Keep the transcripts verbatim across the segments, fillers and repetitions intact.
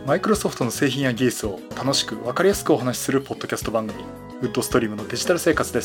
マイクロソフトの製品や技術を楽しく分かりやすくお話しするポッドキャスト番組、ウッドストリームのデジタル生活です。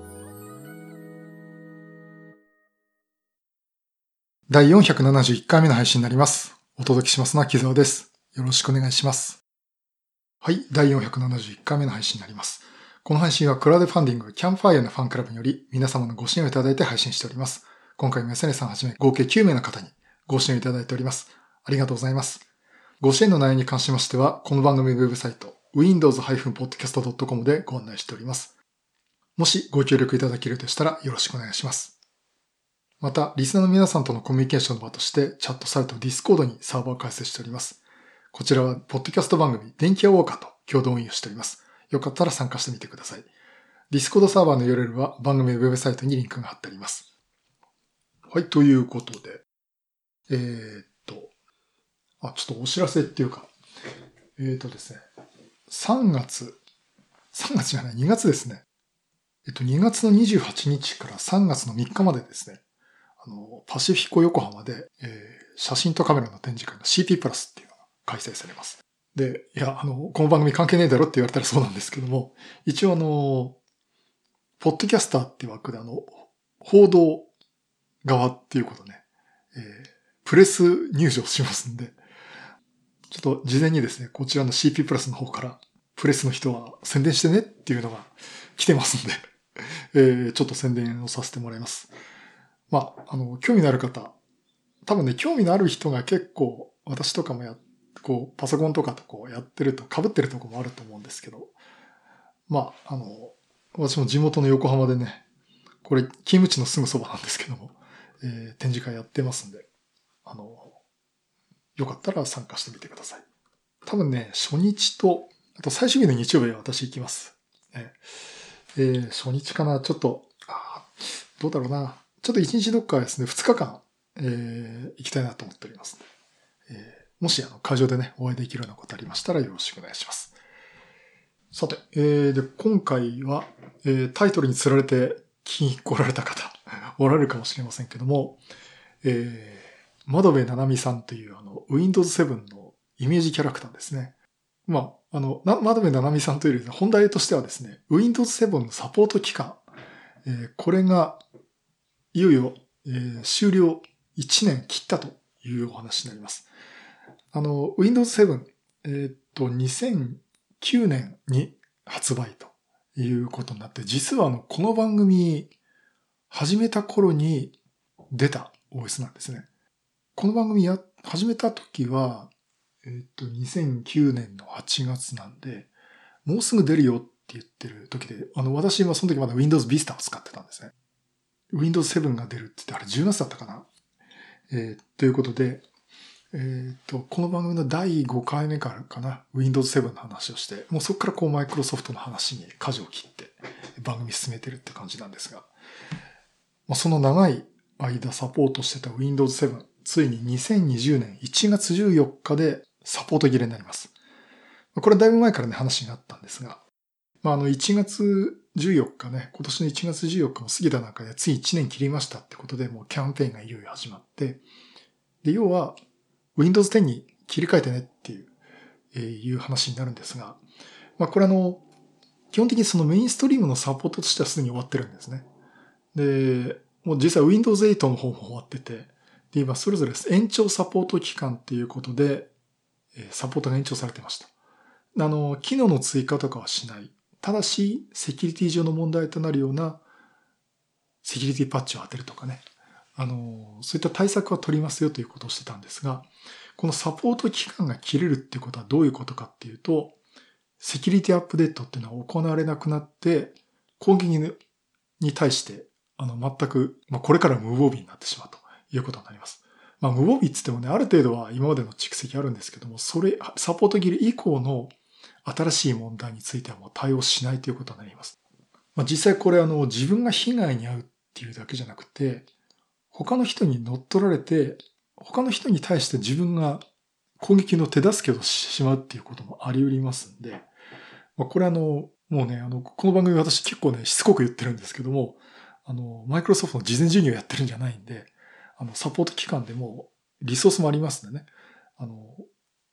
だいよんひゃくななじゅういっかいめの配信になります。お届けしますのは木澤です。よろしくお願いします。はい、だいよんひゃくななじゅういっかいめの配信になります。この配信はクラウドファンディングキャンプファイヤーのファンクラブにより皆様のご支援をいただいて配信しております。今回も安根さんはじめ合計きゅうめいの方にご支援をいただいております。ありがとうございます。ご支援の内容に関しましては、この番組ウェブサイト ウィンドウズ ポッドキャスト ドットコム でご案内しております。もしご協力いただけるとしたらよろしくお願いします。また、リスナーの皆さんとのコミュニケーションの場として、チャットサイト Discord にサーバーを開設しております。こちらは、ポッドキャスト番組、電気屋ウォーカーと共同運用しております。よかったら参加してみてください。Discord サーバーの ユーアールエル は番組ウェブサイトにリンクが貼ってあります。はい、ということで、えー、っと、あ、ちょっとお知らせっていうか、えー、っとですね、さんがつ、さんがつじゃない、にがつですね。えっと、にがつのにじゅうはちにちからさんがつのみっかまでですね、あの、パシフィコ横浜で、えー、写真とカメラの展示会の シーピー プラスっていうのが開催されます。で、いや、あの、この番組関係ねえだろって言われたらそうなんですけども、一応あの、ポッドキャスターっていう枠であの、報道側っていうことね、えー、プレス入場しますんで、ちょっと事前にですね、こちらの シーピー プラスの方から、プレスの人は宣伝してねっていうのが来てますんで、えー、ちょっと宣伝をさせてもらいます。まあ、あの、興味のある方、多分ね、興味のある人が結構、私とかもや、こう、パソコンとかとこうやってると、被ってるとこもあると思うんですけど、まあ、あの、私も地元の横浜でね、これ、勤務地のすぐそばなんですけども、えー、展示会やってますんで、あの、よかったら参加してみてください。多分ね、初日と、あと最終日の日曜日は私行きます。えー、初日かな、ちょっと、あどうだろうな。ちょっと一日どっかですね、二日間、えー、行きたいなと思っております、えー。もしあの会場でね、お会いできるようなことありましたらよろしくお願いします。さて、えー、で、今回は、えー、タイトルに釣られて聞きに来られた方、おられるかもしれませんけども、えー、窓辺七海さんというあの、ウィンドウズセブン のイメージキャラクターですね。まあ、あの、窓辺七海さんというより、本題としてはですね、ウィンドウズセブン のサポート期間、えー、これが、いよいよ、えー、終了いちねん切ったというお話になります。あの、ウィンドウズセブン、えー、っと、にせんきゅうねんに発売ということになって、実はあの、この番組始めた頃に出た オーエス なんですね。この番組や、始めた時は、えー、っと、にせんきゅうねんのはちがつなんで、もうすぐ出るよって言ってる時で、あの、私はその時まだ Windows Vista を使ってたんですね。ウィンドウズセブン が出るって言って、あれじゅうがつだったかな、えー、ということで、えー、と、この番組のだいごかいめからかな、ウィンドウズセブン の話をして、もうそこからこうマイクロソフトの話に舵を切って番組進めてるって感じなんですが、まあ、その長い間サポートしてた ウィンドウズセブン、ついににせんにじゅうねんいちがつじゅうよっかでサポート切れになります。これはだいぶ前からね話になったんですが、まあ、あのいちがつじゅうよっかね、今年のいちがつじゅうよっかも過ぎた中でついいちねん切りましたってことでもうキャンペーンがいよいよ始まって、で、要は ウィンドウズテン に切り替えてねっていう、えー、いう話になるんですが、まあこれあの、基本的にそのメインストリームのサポートとしてはすでに終わってるんですね。で、もう実際 ウィンドウズエイト の方も終わってて、で、今それぞれ延長サポート期間っていうことで、サポートが延長されてました。あの、機能の追加とかはしない。ただし、セキュリティ上の問題となるようなセキュリティパッチを当てるとかね。あの、そういった対策は取りますよということをしてたんですが、このサポート期間が切れるっていうことはどういうことかっていうと、セキュリティアップデートっていうのは行われなくなって、攻撃に対して、あの、全く、まあ、これから無防備になってしまうということになります。まあ、無防備って言ってもね、ある程度は今までの蓄積あるんですけども、それ、サポート切れ以降の新しい問題についてはもう対応しないということになります。まあ、実際これあの、自分が被害に遭うっていうだけじゃなくて、他の人に乗っ取られて、他の人に対して自分が攻撃の手助けをしてしまうっていうこともあり得りますんで、まあ、これあの、もうね、あの、この番組私結構ね、しつこく言ってるんですけども、あの、マイクロソフトの事前授業やってるんじゃないんで、あの、サポート期間でもリソースもありますんでね、あの、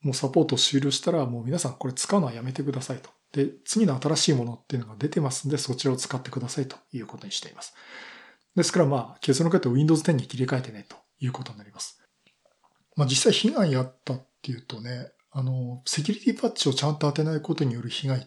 もうサポート終了したら、もう皆さんこれ使うのはやめてくださいと。で、次の新しいものっていうのが出てますんで、そちらを使ってくださいということにしています。ですからまあ、結論から言うと Windows テンに切り替えてねということになります。まあ実際被害あったっていうとね、あの、セキュリティパッチをちゃんと当てないことによる被害って、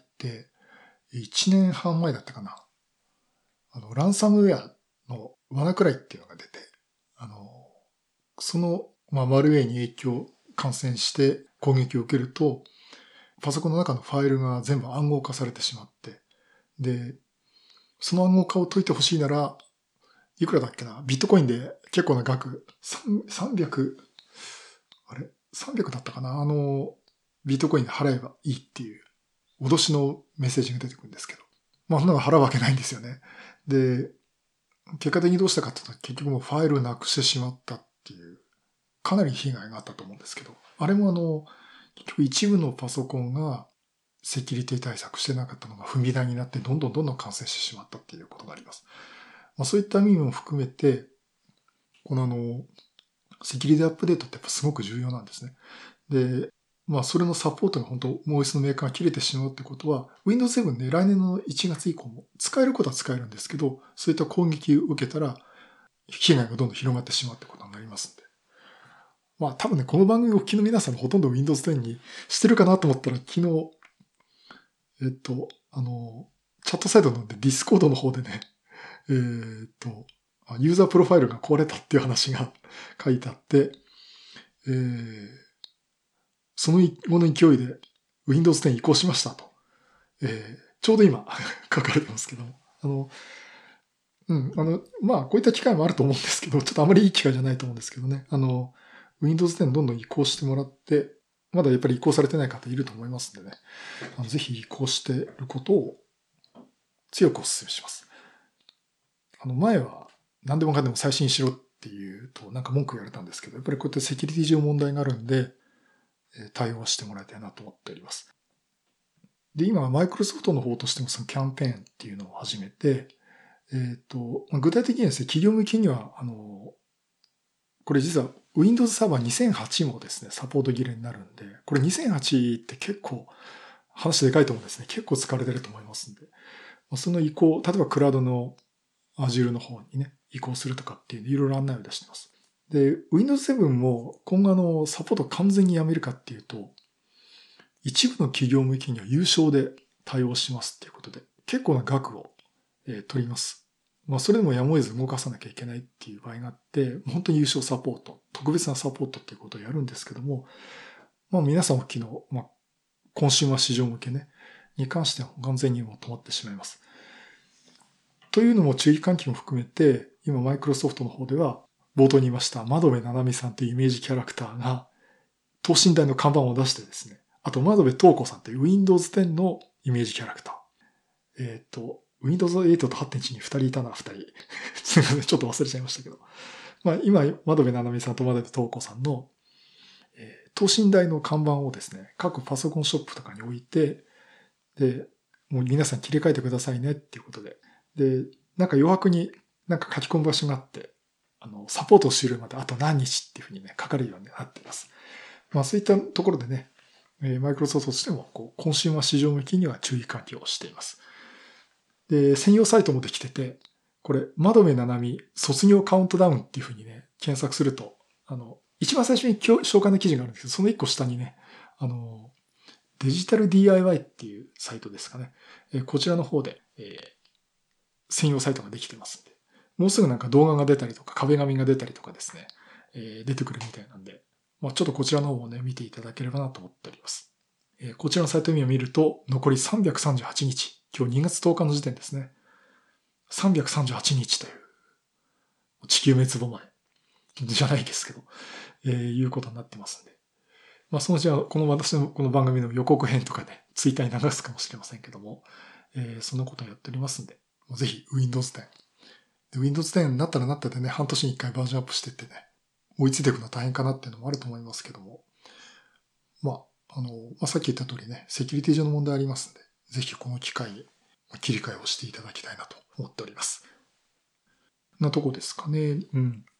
いちねんはん前だったかな。あの、ランサムウェアのワナクライっていうのが出て、あの、その、まあ、マルウェアに影響、感染して攻撃を受けると、パソコンの中のファイルが全部暗号化されてしまって、で、その暗号化を解いてほしいなら、いくらだっけな、ビットコインで結構な額、さんびゃく、あれ ?さんびゃく だったかなあの、ビットコインで払えばいいっていう、脅しのメッセージが出てくるんですけど。まあ、そんなの払うわけないんですよね。で、結果的にどうしたかっていうと、結局もうファイルをなくしてしまったっていう、かなり被害があったと思うんですけど、あれもあの、結局一部のパソコンがセキュリティ対策してなかったのが踏み台になって、どんどんどんどん感染してしまったっていうことがあります。まあ、そういった意味も含めて、このあの、セキュリティアップデートってやっぱすごく重要なんですね。で、まあそれのサポートが本当、もう一つのメーカーが切れてしまうってことは、Windows セブンね、来年のいちがつ以降も使えることは使えるんですけど、そういった攻撃を受けたら、被害がどんどん広がってしまうってことになりますんで。まあ多分ね、この番組をお聞きの皆さんほとんど Windows テンにしてるかなと思ったら、昨日、えっと、あの、チャットサイトの Discord の方でね、えーっと、ユーザープロファイルが壊れたっていう話が書いてあって、えー、その後の勢いで Windows テン移行しましたと。えー、ちょうど今書かれてますけども。あの、うん、あの、まあ、こういった機会もあると思うんですけど、ちょっとあまりいい機会じゃないと思うんですけどね。あの、Windows テンどんどん移行してもらって、まだやっぱり移行されてない方いると思いますんでね。あのぜひ移行していることを強くお勧めします。あの、前は何でもかんでも最新しろっていうとなんか文句言われたんですけど、やっぱりこうやってセキュリティ上問題があるんで、対応してもらいたいなと思っております。で、今、マイクロソフトの方としてもそのキャンペーンっていうのを始めて、えっと、具体的にはですね、企業向けには、あの、これ実は Windows Server にせんはちもですね、サポート切れになるんで、これにせんはちって結構話でかいと思うんですね。結構使われてると思いますんで。その移行、例えばクラウドの Azure の方にね、移行するとかっていういろいろ案内を出してます。で、Windows セブンも今後あの、サポート完全にやめるかっていうと、一部の企業向けには有償で対応しますっていうことで、結構な額を、えー、取ります。まあ、それでもやむを得ず動かさなきゃいけないっていう場合があって、本当に有償サポート、特別なサポートっていうことをやるんですけども、まあ、皆さんお聞きの、まあ、コンシューマー市場向けね、に関しては完全にもう止まってしまいます。というのも注意喚起も含めて、今マイクロソフトの方では、冒頭に言いました窓辺七海さんというイメージキャラクターが、等身大の看板を出してですね、あと窓辺東子さんという Windows テンのイメージキャラクター。えっと、Windows エイトと はちてんいち にふたりいたな、ふたり。すいません、ちょっと忘れちゃいましたけど。まあ今、窓辺七海さんと窓辺東子さんの、えー、等身大の看板をですね、各パソコンショップとかに置いて、で、もう皆さん切り替えてくださいねっていうことで。で、なんか余白になんか書き込む場所があって、あの、サポート終了まであと何日っていうふうにね、書かれるようになっています。まあそういったところでね、マイクロソフトとしても、こう、コンシューマー市場向きには注意喚起をしています。で、専用サイトもできてて、これ、窓辺七海卒業カウントダウンっていうふうにね、検索すると、あの、一番最初に紹介の記事があるんですけど、その一個下にね、あの、デジタル ディーアイワイ っていうサイトですかね。こちらの方で、えー、専用サイトができてますんで、もうすぐなんか動画が出たりとか壁紙が出たりとかですね、えー、出てくるみたいなんで、まあ、ちょっとこちらの方もね、見ていただければなと思っております。えー、こちらのサイトを見ると、残りさんびゃくさんじゅうはちにち、今日にがつとおかの時点ですね。さんびゃくさんじゅうはちにちという、地球滅亡前じゃないですけど、えー、いうことになってますんで。まあ、そのうちは、この私のこの番組の予告編とかね、ツイッターに流すかもしれませんけども、えー、そんなことをやっておりますんで、ぜひ Windows テン。で Windows テンになったらなったでね、半年に一回バージョンアップしてってね、追いついていくのは大変かなっていうのもあると思いますけども、まあ、あの、まあ、さっき言った通りね、セキュリティ上の問題ありますんで、ぜひこの機会に切り替えをしていただきたいなと思っております。なとこですかね。うん。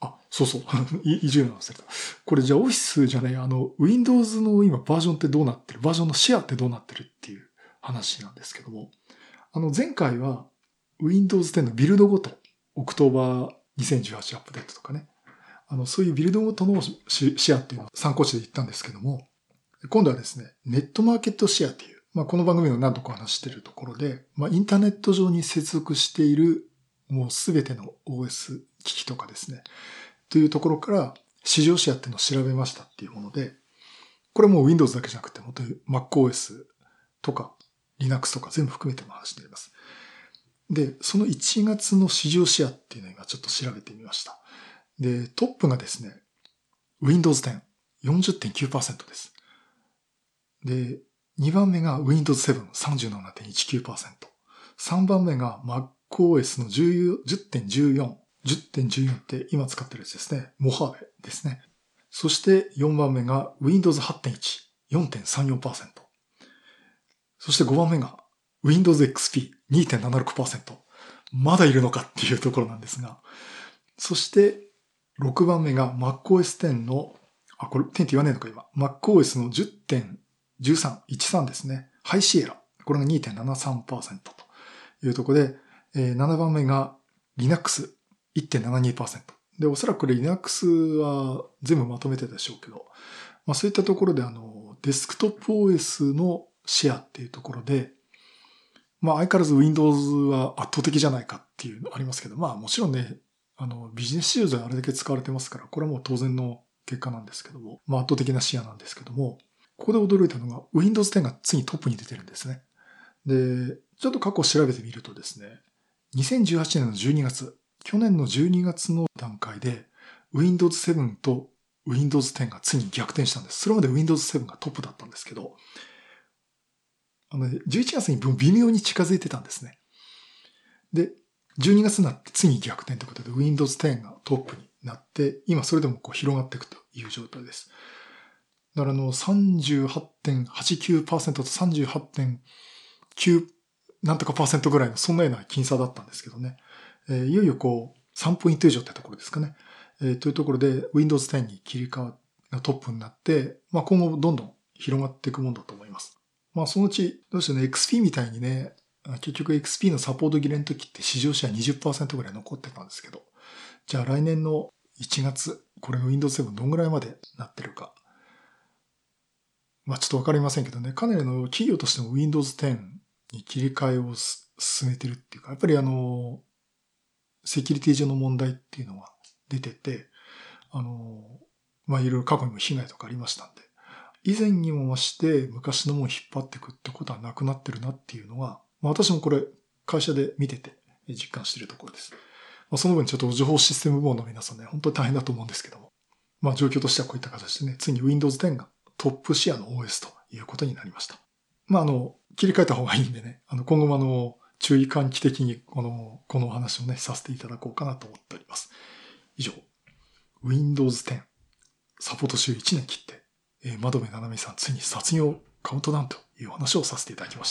あ、そうそう。い移住なんですけど。これじゃあオフィスじゃない、あの、Windows の今バージョンってどうなってる、バージョンのシェアってどうなってるっていう話なんですけども、あの、前回は Windows テンのビルドごと、October にせんじゅうはちアップデートとかね、あの、そういうビルドごとのシェアっていうのを参考値で言ったんですけども、今度はですね、ネットマーケットシェアっていう、まあ、この番組の何度か話しているところで、まあ、インターネット上に接続しているもうすべての オーエス 機器とかですね、というところから市場シェアっていうのを調べましたっていうもので、これもう Windows だけじゃなくて、本当に MacOS とか Linux とか全部含めての話になります。で、そのいちがつの市場シェアっていうのを今ちょっと調べてみました。で、トップがですね、Windows テン、よんじゅってんきゅうパーセント です。で、にばんめが Windows セブン、さんじゅうななてんいちきゅうパーセント。さんばんめが MacOS の じゅってんじゅうよん。じゅってんじゅうよん って今使ってるやつですね。モハーベですね。そしてよんばんめが Windows はちてんいち、よんてんさんよんパーセント。そしてごばんめが Windows エックスピー、にてんななろくパーセント。まだいるのかっていうところなんですが。そしてろくばんめが MacOS テンの、あ、これテンって言わねえのか今。MacOS の じゅってんじゅうさん、じゅうさんですね。ハイシエラ。これが にてんななさんパーセント というところで、えー、ななばんめが Linux、いってんななにパーセント。で、おそらくこれ Linux は全部まとめてたでしょうけど、まあそういったところであの、デスクトップ オーエス のシェアっていうところで、まあ相変わらず Windows は圧倒的じゃないかっていうのありますけど、まあもちろんね、あの、ビジネス市場であれだけ使われてますから、これはもう当然の結果なんですけども、まあ圧倒的なシェアなんですけども、ここで驚いたのが Windows テンが次にトップに出てるんですね。で、ちょっと過去を調べてみるとですね、にせんじゅうはちねんのじゅうにがつ、去年のじゅうにがつの段階で Windows セブンと Windows テンが次に逆転したんです。それまで Windows セブンがトップだったんですけど、あの、じゅういちがつに微妙に近づいてたんですね。で、じゅうにがつになって次に逆転ということで Windows テンがトップになって、今それでもこう広がっていくという状態です。だからあの さんじゅうはちてんはちきゅうパーセント と さんじゅうはちてんきゅう なんとかパーセントぐらいのそんなような僅差だったんですけどね。えー、いよいよこうさんポイント以上ってところですかね。えー、というところで Windows テンに切り替わがトップになって、まあ今後どんどん広がっていくもんだと思います。まあそのうち、どうしてね、エックスピー みたいにね、結局 エックスピー のサポート切れの時って市場シェア にじゅっパーセント ぐらい残ってたんですけど、じゃあ来年のいちがつ、これの Windows セブンどんぐらいまでなってるか。まあちょっとわかりませんけどね、かなりの企業としても Windows テンに切り替えを進めてるっていうか、やっぱりあの、セキュリティ上の問題っていうのが出てて、あの、まあいろいろ過去にも被害とかありましたんで、以前にも増して昔のものを引っ張っていくってことはなくなってるなっていうのは、まあ私もこれ会社で見てて実感しているところです。まあその分ちょっと情報システム部門の皆さんね、本当に大変だと思うんですけども、まあ状況としてはこういった形でね、ついに Windows テンがトップシェアの オーエス ということになりました。まああの、切り替えた方がいいんでね、あの今後もあの、注意喚起的にこの、このお話をね、させていただこうかなと思っております。以上、Windows テンサポート週いちねん切って、えー、窓辺七海さんついに卒業カウントダウンというお話をさせていただきました。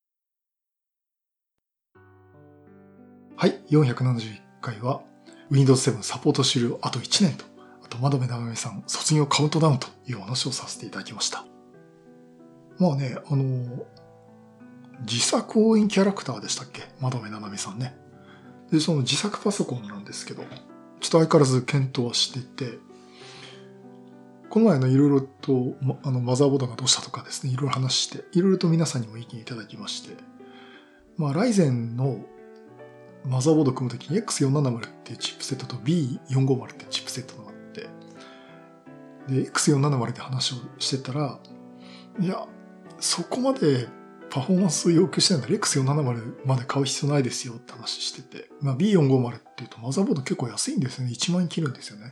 はい、よんひゃくななじゅういっかいは Windows セブンサポート終了あといちねんと、あと窓辺七海さん卒業カウントダウンというお話をさせていただきました。まあね、あのー、自作応援キャラクターでしたっけ、窓辺七海さんね。で、その自作パソコンなんですけど、ちょっと相変わらず検討はしていて、この前のいろいろと、あの、マザーボードがどうしたとかですね、いろいろ話して、いろいろと皆さんにも意見いただきまして、まあ、ライゼンのマザーボードを組むときに エックスよんひゃくななじゅう っていうチップセットと ビーよんひゃくごじゅう っていうチップセットがあって、で、エックスよんひゃくななじゅう で話をしてたら、いや、そこまでパフォーマンスを要求してないんだら エックスよんひゃくななじゅう まで買う必要ないですよって話してて、まあ、ビーよんひゃくごじゅう っていうとマザーボード結構安いんですよね。いちまんえん切るんですよね。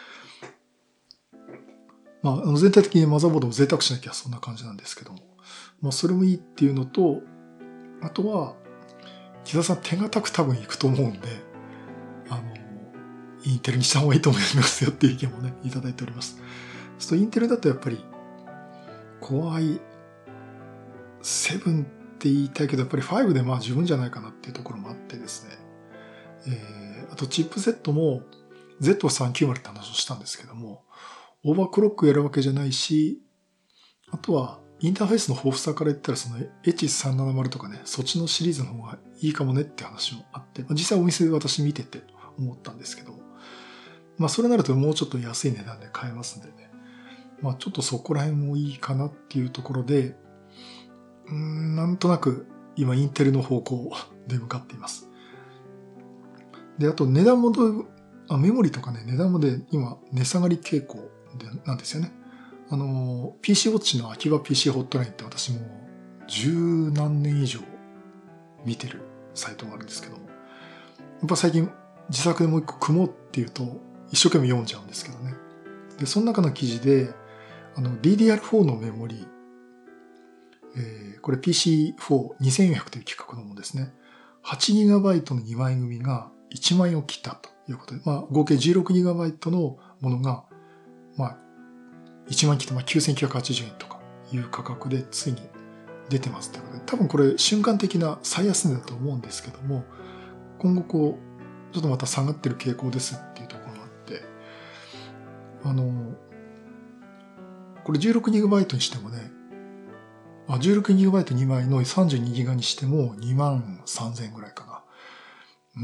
まあ、全体的にマザーボードを贅沢しなきゃそんな感じなんですけども。まあ、それもいいっていうのと、あとは、木田さん手堅く多分いくと思うんで、あの、インテルにした方がいいと思いますよっていう意見もね、いただいております。そうするとインテルだとやっぱり、怖い、セブンって言いたいけど、やっぱりファイブでまあ十分じゃないかなっていうところもあってですね。えー、あとチップセットも、 ゼットさんきゅうまる って話をしたんですけども、オーバークロックやるわけじゃないし、あとはインターフェースの豊富さから言ったらその エイチさんななまる とかね、そっちのシリーズの方がいいかもねって話もあって、実際お店で私見てて思ったんですけど、まあそれなるともうちょっと安い値段で買えますんでね。まあちょっとそこら辺もいいかなっていうところで、うーん、なんとなく今インテルの方向で向かっています。で、あと値段もあメモリとかね、値段もで今値下がり傾向でなんですよね。あの、ピーシー ウォッチの秋葉 ピーシー ホットラインって私も十何年以上見てるサイトがあるんですけども、やっぱ最近自作でもう一個組もうっていうと一生懸命読んじゃうんですけどね。で、その中の記事で、あの ディーディーアールフォー のメモリ、えー、これ ピーシーフォーにせんよんひゃく という規格のものですね。はちギガバイト のにまい組がいちまんえんを切ったということで、まあ合計 じゅうろくギガバイト のものが、まあいちまん切って、まあ、きゅうせんきゅうひゃくはちじゅうえんとかいう価格でついに出てますということで、多分これ瞬間的な最安値だと思うんですけども、今後こう、ちょっとまた下がってる傾向ですっていうところがあって、あの、これ じゅうろくギガバイト にしてもね、あ じゅうろくギガバイトにまいの さんじゅうにギガにしてもにまんさんぜんえんぐらいかな。うん、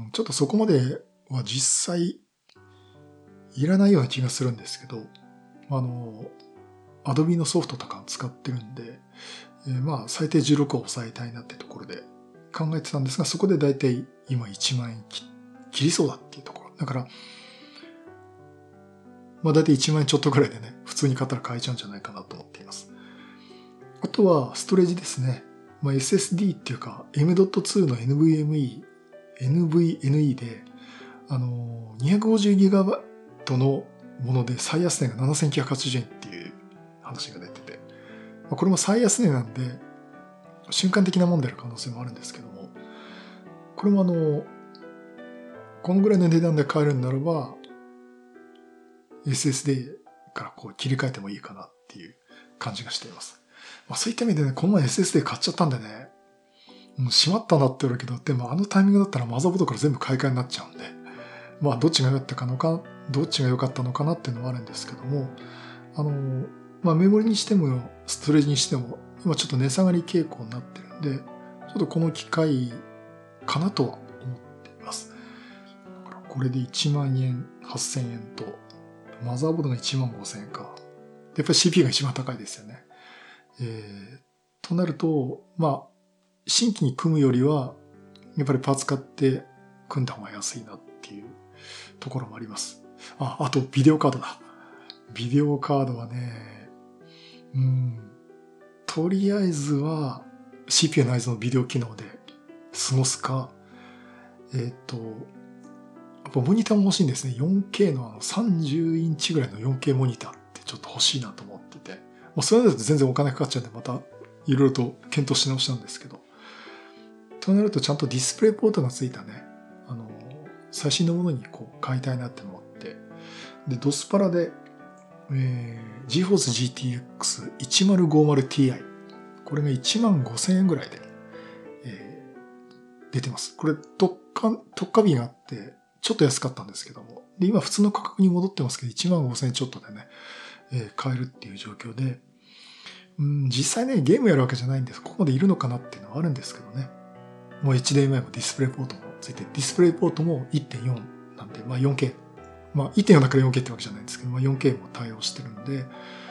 ちょっとそこまでは実際いらないような気がするんですけど、あの、Adobe のソフトとか使ってるんで、えー、まあ最低じゅうろくを抑えたいなってところで考えてたんですが、そこでだいたい今いちまんえん切りそうだっていうところ。だから、まあだいたいいちまんえんちょっとぐらいでね、普通に買ったら買えちゃうんじゃないかなと思っています。あとはストレージですね。まあ、エスエスディー っていうか エムドットツー の エヌブイエムイー、エヌブイエヌイー で、あの、にひゃくごじゅうギガバイト のもので最安値がななせんきゅうひゃくはちじゅうえんっていう話が出てて、これも最安値なんで瞬間的なもんである可能性もあるんですけども、これもあのこのぐらいの値段で買えるんならば エスエスディー からこう切り替えてもいいかなっていう感じがしています。まあ、そういった意味でね、この前 エスエスディー 買っちゃったんでね、もうしまったなって言われるけど、でもあのタイミングだったらマザーボードから全部買い替えになっちゃうんで、まあどっちが良かったかのか、どっちが良かったのかなっていうのはあるんですけども、あの、まあメモリにしてもストレージにしても今ちょっと値下がり傾向になってるんで、ちょっとこの機会かなとは思っています。だからこれでいちまんえん、はっせんえんと、マザーボードがいちまんごせんえんか。やっぱり シーピーユー が一番高いですよね。えー、となると、まあ、新規に組むよりは、やっぱりパーツ買って組んだ方が安いなっていうところもあります。あ、あとビデオカードだ。ビデオカードはね、うん、とりあえずは シーピーユー 内蔵のビデオ機能で過ごすか、えっと、やっぱモニターも欲しいんですね。よんケー のあのさんじゅうインチぐらいの よんケー モニターってちょっと欲しいなと思ってて、まあ、それだと全然お金かかっちゃうんで、またいろいろと検討し直したんですけど、となるとちゃんとディスプレイポートがついたね、あの、最新のものにこう買いたいなって思って、で、ドスパラで、えー、ジーフォース ジーティーエックスいちまるごまるティーアイ。これがいちまんごせんえんぐらいで、えー、出てます。これ特価、特価日があって、ちょっと安かったんですけども。で、今普通の価格に戻ってますけど、いちまんごせんえんちょっとでね、えー、買えるっていう状況で、うん、実際ね、ゲームやるわけじゃないんです。ここまでいるのかなっていうのはあるんですけどね。もう エイチディーエムアイ もディスプレイポートもついて、ディスプレイポートも いってんよん なんで、まあ よんケー。まあ いってんよん だから よんケー ってわけじゃないんですけど、まあ よんケー も対応してるんで、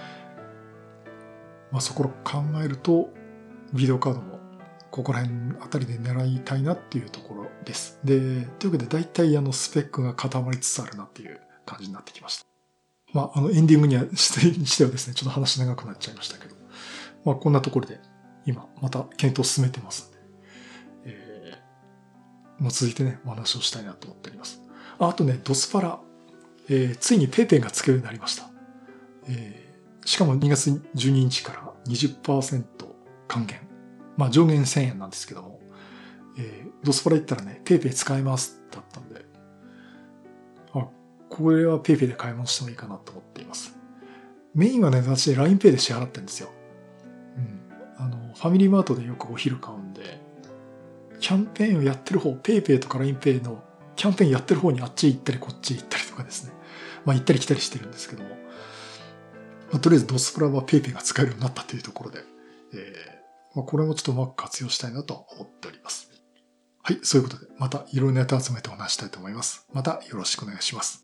まあそこを考えると、ビデオカードもここら辺あたりで狙いたいなっていうところです。で、というわけで大体あのスペックが固まりつつあるなっていう感じになってきました。まああのエンディングにはしてしてはですね、ちょっと話長くなっちゃいましたけど、まあこんなところで今また検討を進めてますんで、えー、もう続いてね、お話をしたいなと思っております。あ, あとね、ドスパラ、えー、ついに PayPay が付けるようになりました。えー、しかもにがつじゅうににちから にじゅっパーセント 還元。まあ上限せんえんなんですけども、えー、ドスパラ行ったらね、PayPay 使えますだったんで、あ、これは PayPay で買い物してもいいかなと思っています。メインはね、私 ラインペイ で支払ってるんですよ。うん。あの、ファミリーマートでよくお昼買うんで、キャンペーンをやってる方、PayPay とか ラインペイ のキャンペーンやってる方にあっち行ったりこっち行ったりとかですね。まあ行ったり来たりしてるんですけども、まあ、とりあえずドスプラは PayPay が使えるようになったというところで、えーまあ、これもちょっとうまく活用したいなと思っております。はい、そういうことで、またいろいろなネタ集めてお話したいと思います。またよろしくお願いします。